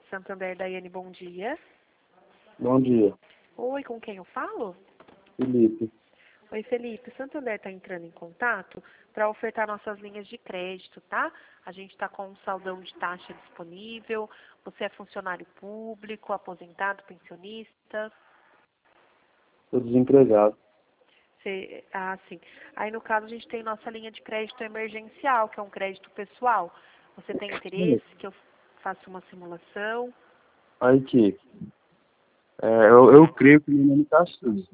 Santander, Daiane, bom dia. Bom dia, Oi, com quem eu falo? Felipe. Oi, Felipe. Santander está entrando em contato para ofertar nossas linhas de crédito, tá? A gente está com um saldão de taxa disponível. Você é funcionário público, aposentado, pensionista? Estou desempregado. Sim. Aí, no caso, a gente tem nossa linha de crédito emergencial, que é um crédito pessoal. Você tem interesse que eu faça uma simulação? Aí que eu creio que meu nome está sujo.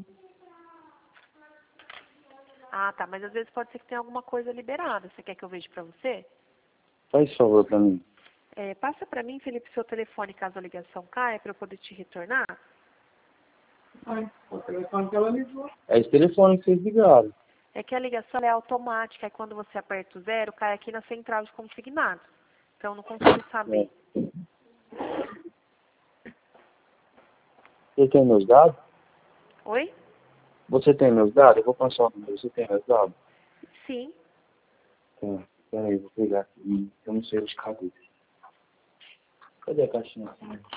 Ah, tá. Mas às vezes pode ser que tenha alguma coisa liberada. Você quer que eu veja para você? Faz favor para mim. Passa para mim, Felipe, seu telefone caso a ligação caia, para eu poder te retornar. O telefone que ela ligou. É esse telefone que vocês ligaram. É que a ligação é automática, e quando você aperta o 0, cai aqui na central de consignados. Então, eu não consigo saber. Você tem meus dados? Oi? Você tem meus dados? Eu vou passar o número. Você tem meus dados? Sim. Tá. Peraí, vou pegar aqui. Eu não sei de cabeça. Cadê a caixinha?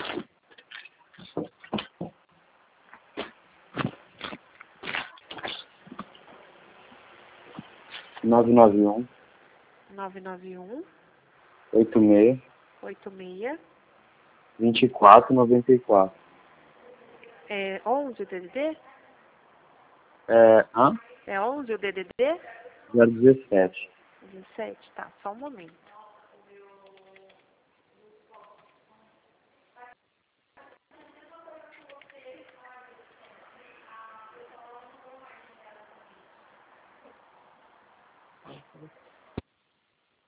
991 991 86 86 2494. 11 o DDD? Hã? É 11 o DDD? 017. 17, tá. Só um momento.